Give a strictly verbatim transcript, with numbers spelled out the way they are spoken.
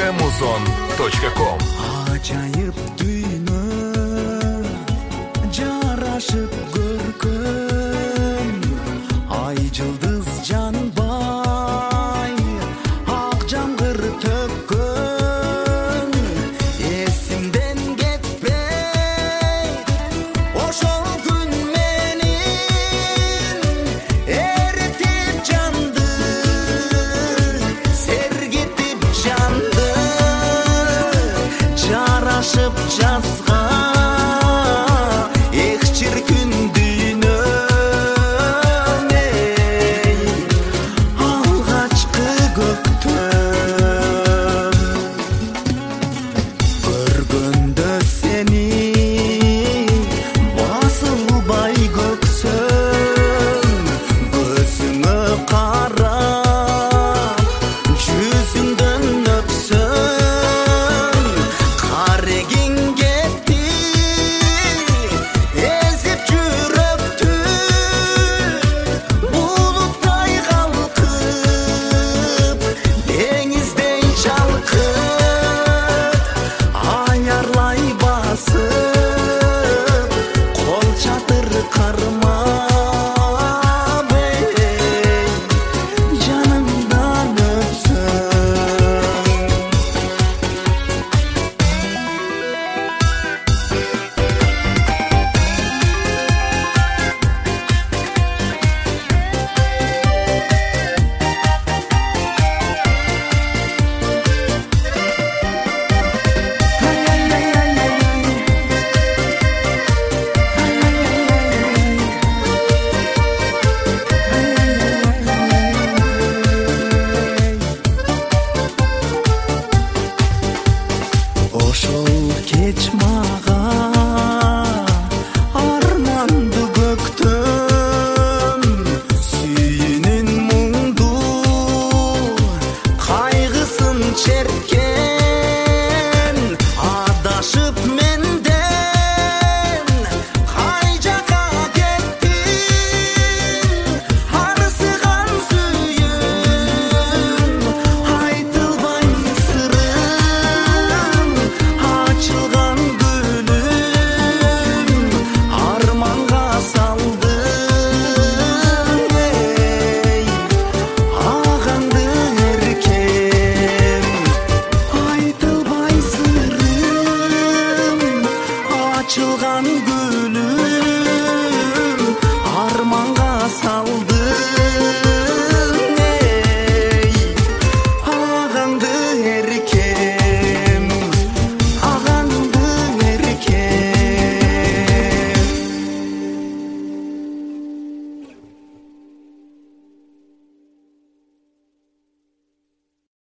точка музон точка ком. Ажайып дүйнө жарашып көркөм, ай жылдыз жанбай ак жамгыр төккөн, эсимден кетпей ошол күн менин эритип жанды, сергитип жанды, жарашып жазга эк чиркин дүйнөм, эй алгачкы көктөм. Көргөндө сени басылбай көксөм, көзүңө карап жүзүңдөн өпсөм, карегиң кетти эзип жүрөктү, булуттай калкып деңиздей жалкып, аярлай басып кол чатыр кармап, эй жанымдан өпсөм. Ошол кеч мага арманды көктөм, сүйүнүн муңду кайгысын черткен, адашып менден кай жака кеттин, арсыган сүйүм, айтылбай сырым, ачылган гүлүм, арманга салдым, эй агаңды эркем. Айтылбай сырым, ачылган гүлүм,